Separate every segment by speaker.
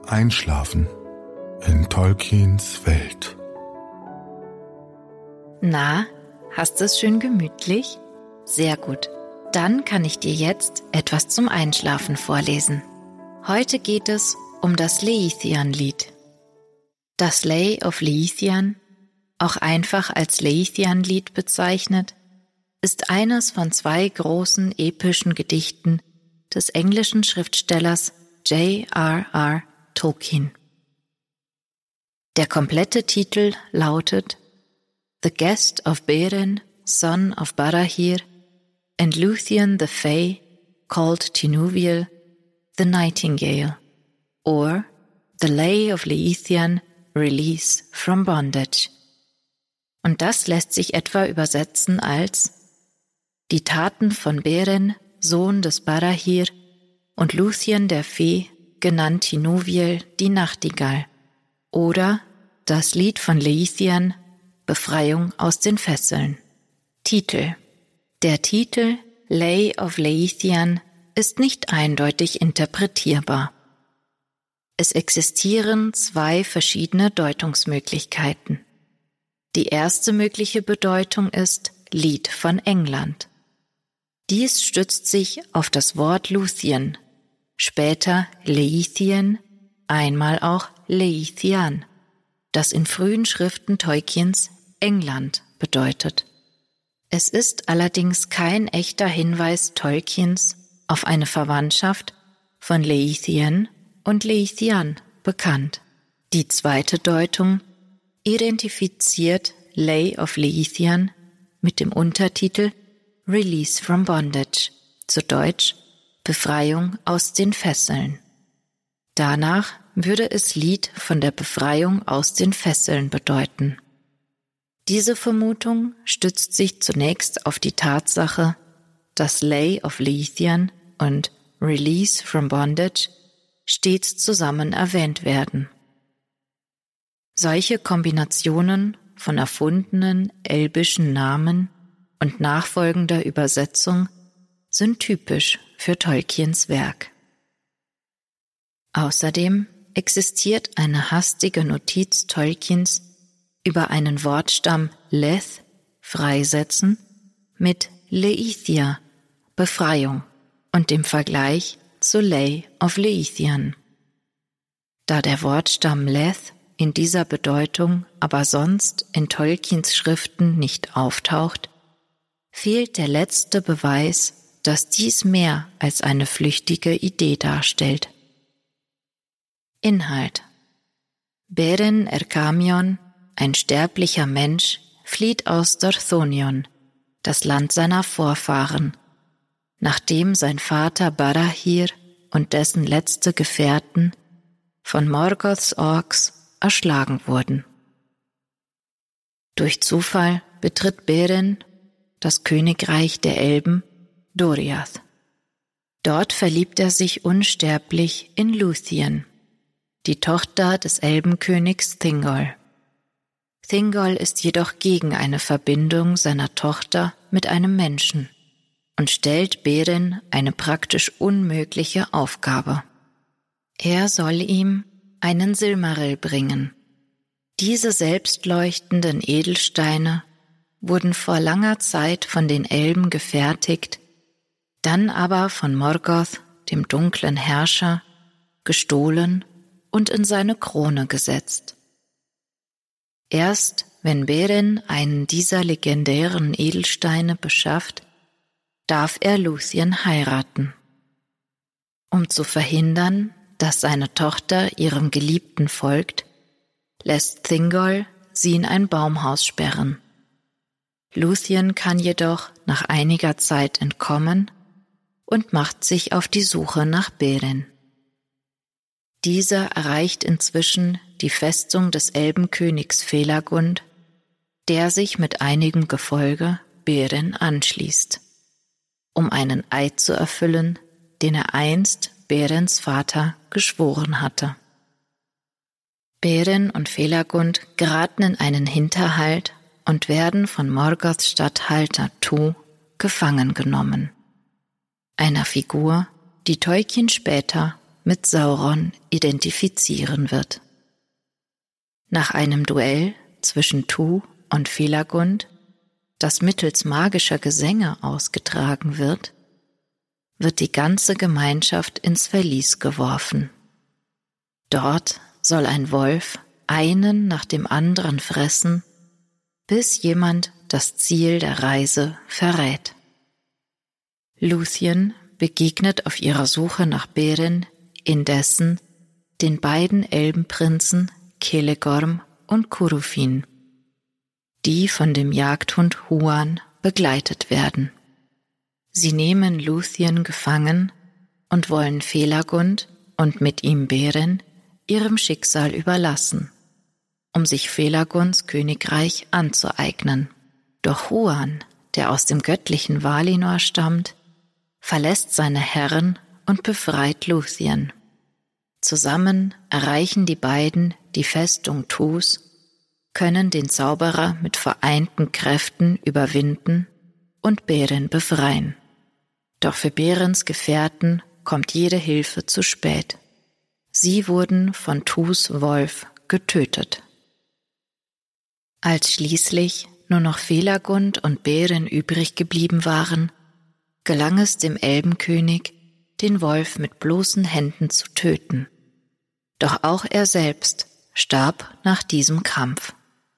Speaker 1: Einschlafen in Tolkiens Welt.
Speaker 2: Na, hast du es schön gemütlich? Sehr gut. Dann kann ich dir jetzt etwas zum Einschlafen vorlesen. Heute geht es um das Leithian-Lied. Das Lay of Leithian, auch einfach als Leithian-Lied bezeichnet, ist eines von 2 großen epischen Gedichten des englischen Schriftstellers J.R.R. Tolkien. Der komplette Titel lautet The Guest of Beren, son of Barahir, and Luthien the Fae, called Tinuviel, the Nightingale, or The Lay of Leithian, Release from Bondage. Und das lässt sich etwa übersetzen als Die Taten von Beren, Sohn des Barahir, und Luthien der Fee, genannt Tinuviel, die Nachtigall, oder das Lied von Leithian, Befreiung aus den Fesseln. Titel. Der Titel Lay of Leithian ist nicht eindeutig interpretierbar. Es existieren 2 verschiedene Deutungsmöglichkeiten. Die erste mögliche Bedeutung ist Lied von England. Dies stützt sich auf das Wort Luthien, später Leithien, einmal auch Leithian, das in frühen Schriften Tolkiens England bedeutet. Es ist allerdings kein echter Hinweis Tolkiens auf eine Verwandtschaft von Leithien und Leithian bekannt. Die zweite Deutung identifiziert Lay of Leithian mit dem Untertitel Release from Bondage, zu Deutsch Befreiung aus den Fesseln. Danach würde es Lied von der Befreiung aus den Fesseln bedeuten. Diese Vermutung stützt sich zunächst auf die Tatsache, dass Lay of Leithian und Release from Bondage stets zusammen erwähnt werden. Solche Kombinationen von erfundenen elbischen Namen und nachfolgender Übersetzung sind typisch für Tolkiens Werk. Außerdem existiert eine hastige Notiz Tolkiens über einen Wortstamm Leth, Freisetzen, mit Leithia, Befreiung, und dem Vergleich zu Lay of Leithian. Da der Wortstamm Leth in dieser Bedeutung aber sonst in Tolkiens Schriften nicht auftaucht, fehlt der letzte Beweis, dass dies mehr als eine flüchtige Idee darstellt. Inhalt: Beren Erkamion, ein sterblicher Mensch, flieht aus Dorthonion, das Land seiner Vorfahren, nachdem sein Vater Barahir und dessen letzte Gefährten von Morgoths Orks erschlagen wurden. Durch Zufall betritt Beren das Königreich der Elben, Doriath. Dort verliebt er sich unsterblich in Luthien, die Tochter des Elbenkönigs Thingol. Thingol ist jedoch gegen eine Verbindung seiner Tochter mit einem Menschen und stellt Beren eine praktisch unmögliche Aufgabe. Er soll ihm einen Silmaril bringen. Diese selbstleuchtenden Edelsteine wurden vor langer Zeit von den Elben gefertigt, dann aber von Morgoth, dem dunklen Herrscher, gestohlen und in seine Krone gesetzt. Erst wenn Beren einen dieser legendären Edelsteine beschafft, darf er Luthien heiraten. Um zu verhindern, dass seine Tochter ihrem Geliebten folgt, lässt Thingol sie in ein Baumhaus sperren. Luthien kann jedoch nach einiger Zeit entkommen und macht sich auf die Suche nach Beren. Dieser erreicht inzwischen die Festung des Elbenkönigs Felagund, der sich mit einigem Gefolge Beren anschließt, um einen Eid zu erfüllen, den er einst Berens Vater geschworen hatte. Beren und Felagund geraten in einen Hinterhalt und werden von Morgoths Statthalter Tu gefangen genommen, einer Figur, die Tolkien später mit Sauron identifizieren wird. Nach einem Duell zwischen Tu und Felagund, das mittels magischer Gesänge ausgetragen wird, wird die ganze Gemeinschaft ins Verlies geworfen. Dort soll ein Wolf einen nach dem anderen fressen, bis jemand das Ziel der Reise verrät. Lúthien begegnet auf ihrer Suche nach Beren indessen den beiden Elbenprinzen Celegorm und Curufin, die von dem Jagdhund Huan begleitet werden. Sie nehmen Lúthien gefangen und wollen Felagund und mit ihm Beren ihrem Schicksal überlassen, um sich Felagunds Königreich anzueignen. Doch Huan, der aus dem göttlichen Valinor stammt, verlässt seine Herren und befreit Lúthien. Zusammen erreichen die beiden die Festung Tus, können den Zauberer mit vereinten Kräften überwinden und Beren befreien. Doch für Berens Gefährten kommt jede Hilfe zu spät. Sie wurden von Tus Wolf getötet. Als schließlich nur noch Felagund und Beren übrig geblieben waren, gelang es dem Elbenkönig, den Wolf mit bloßen Händen zu töten. Doch auch er selbst starb nach diesem Kampf.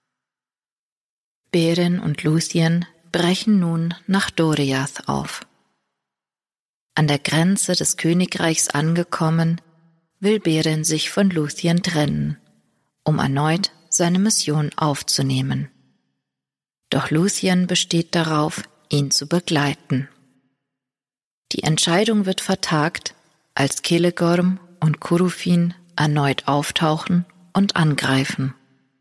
Speaker 2: Beren und Lúthien brechen nun nach Doriath auf. An der Grenze des Königreichs angekommen, will Beren sich von Lúthien trennen, um erneut seine Mission aufzunehmen. Doch Lúthien besteht darauf, ihn zu begleiten. Die Entscheidung wird vertagt, als Celegorm und Curufin erneut auftauchen und angreifen.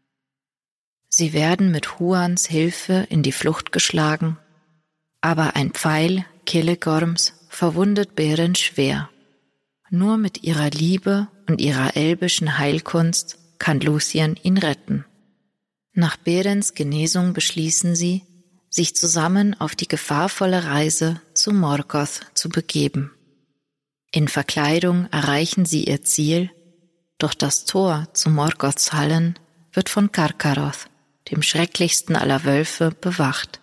Speaker 2: Sie werden mit Huans Hilfe in die Flucht geschlagen, aber ein Pfeil Celegorms verwundet Beren schwer. Nur mit ihrer Liebe und ihrer elbischen Heilkunst kann Lúthien ihn retten. Nach Berens Genesung beschließen sie, sich zusammen auf die gefahrvolle Reise zu Morgoth zu begeben. In Verkleidung erreichen sie ihr Ziel, doch das Tor zu Morgoths Hallen wird von Carcharoth, dem schrecklichsten aller Wölfe, bewacht.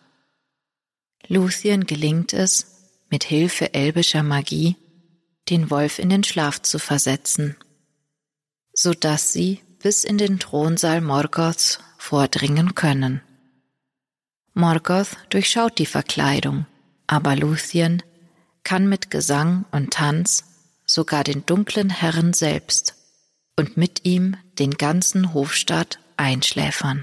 Speaker 2: Lúthien gelingt es, mit Hilfe elbischer Magie, den Wolf in den Schlaf zu versetzen, so dass sie bis in den Thronsaal Morgoths vordringen können. Morgoth durchschaut die Verkleidung, aber Lúthien kann mit Gesang und Tanz sogar den dunklen Herren selbst und mit ihm den ganzen Hofstaat einschläfern.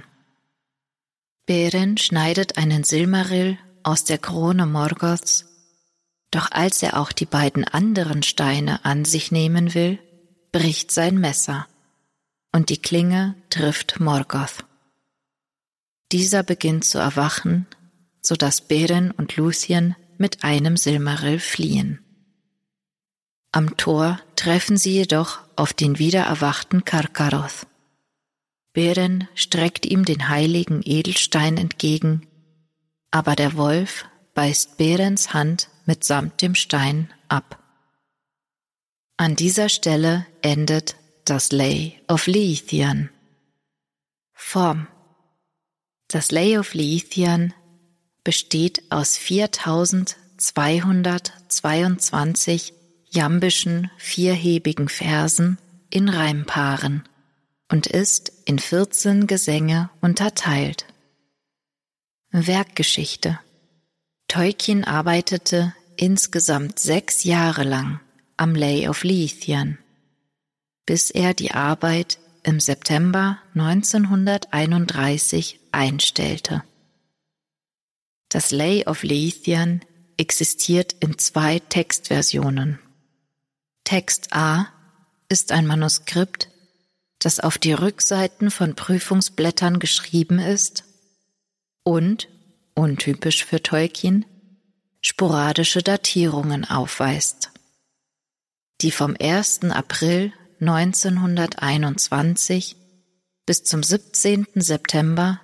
Speaker 2: Beren schneidet einen Silmaril aus der Krone Morgoths, doch als er auch die beiden anderen Steine an sich nehmen will, bricht sein Messer und die Klinge trifft Morgoth. Dieser beginnt zu erwachen, sodass Beren und Lúthien mit einem Silmaril fliehen. Am Tor treffen sie jedoch auf den wiedererwachten Carcharoth. Beren streckt ihm den heiligen Edelstein entgegen, aber der Wolf beißt Berens Hand mitsamt dem Stein ab. An dieser Stelle endet das Lay of Leithian. Form: Das Lay of Leithian besteht aus 4222 jambischen vierhebigen Versen in Reimpaaren und ist in 14 Gesänge unterteilt. Werkgeschichte: Tolkien arbeitete insgesamt 6 Jahre lang am Lay of Leithian, bis er die Arbeit im September 1931 einstellte. Das Lay of Leithian existiert in 2 Textversionen. Text A ist ein Manuskript, das auf die Rückseiten von Prüfungsblättern geschrieben ist und, untypisch für Tolkien, sporadische Datierungen aufweist. Die vom 1. April 1921 bis zum 17. September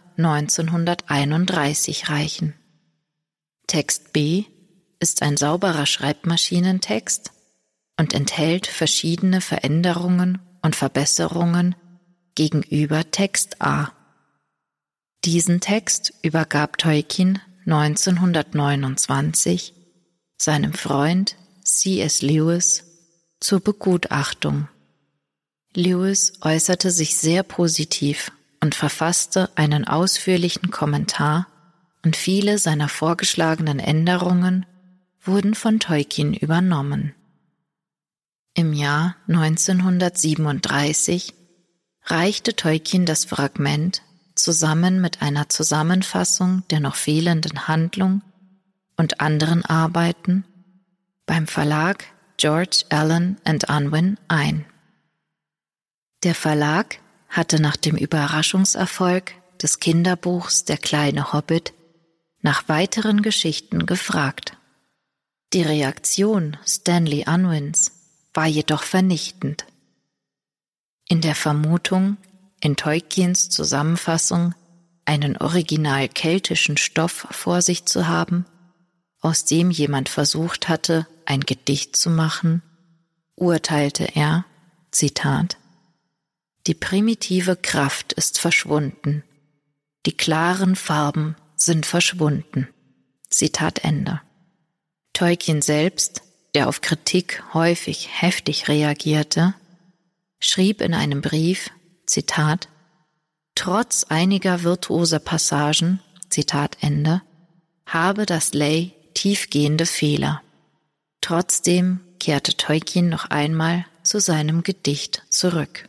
Speaker 2: 1931 reichen. Text B ist ein sauberer Schreibmaschinentext, und enthält verschiedene Veränderungen und Verbesserungen gegenüber Text A. Diesen Text übergab Tolkien 1929 seinem Freund C.S. Lewis zur Begutachtung. Lewis äußerte sich sehr positiv und verfasste einen ausführlichen Kommentar, und viele seiner vorgeschlagenen Änderungen wurden von Tolkien übernommen. Im Jahr 1937 reichte Tolkien das Fragment zusammen mit einer Zusammenfassung der noch fehlenden Handlung und anderen Arbeiten beim Verlag George Allen & Unwin ein. Der Verlag hatte nach dem Überraschungserfolg des Kinderbuchs Der kleine Hobbit nach weiteren Geschichten gefragt. Die Reaktion Stanley Unwins war jedoch vernichtend. In der Vermutung, in Tolkiens Zusammenfassung einen original keltischen Stoff vor sich zu haben, aus dem jemand versucht hatte, ein Gedicht zu machen, urteilte er, Zitat, „Die primitive Kraft ist verschwunden, die klaren Farben sind verschwunden." Zitat Ende. Tolkien selbst, der auf Kritik häufig heftig reagierte, schrieb in einem Brief, Zitat, „Trotz einiger virtuoser Passagen", Zitat Ende, habe das Lay tiefgehende Fehler. Trotzdem kehrte Tolkien noch einmal zu seinem Gedicht zurück.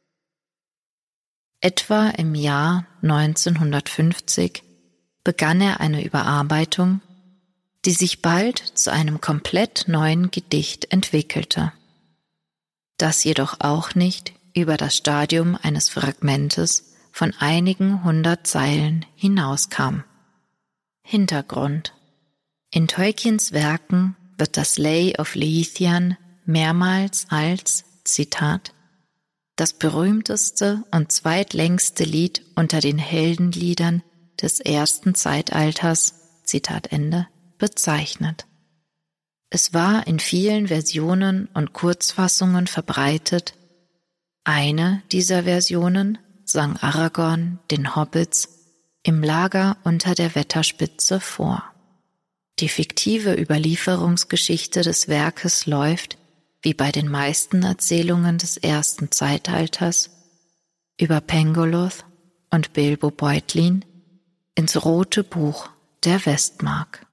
Speaker 2: Etwa im Jahr 1950 begann er eine Überarbeitung, die sich bald zu einem komplett neuen Gedicht entwickelte, das jedoch auch nicht über das Stadium eines Fragmentes von einigen 100 Zeilen hinauskam. Hintergrund: In Tolkiens Werken wird das Lay of Leithian mehrmals als, Zitat, „das berühmteste und zweitlängste Lied unter den Heldenliedern des ersten Zeitalters", Zitat Ende, bezeichnet. Es war in vielen Versionen und Kurzfassungen verbreitet. Eine dieser Versionen sang Aragorn den Hobbits im Lager unter der Wetterspitze vor. Die fiktive Überlieferungsgeschichte des Werkes läuft, wie bei den meisten Erzählungen des ersten Zeitalters, über Pengoloth und Bilbo Beutlin ins Rote Buch der Westmark.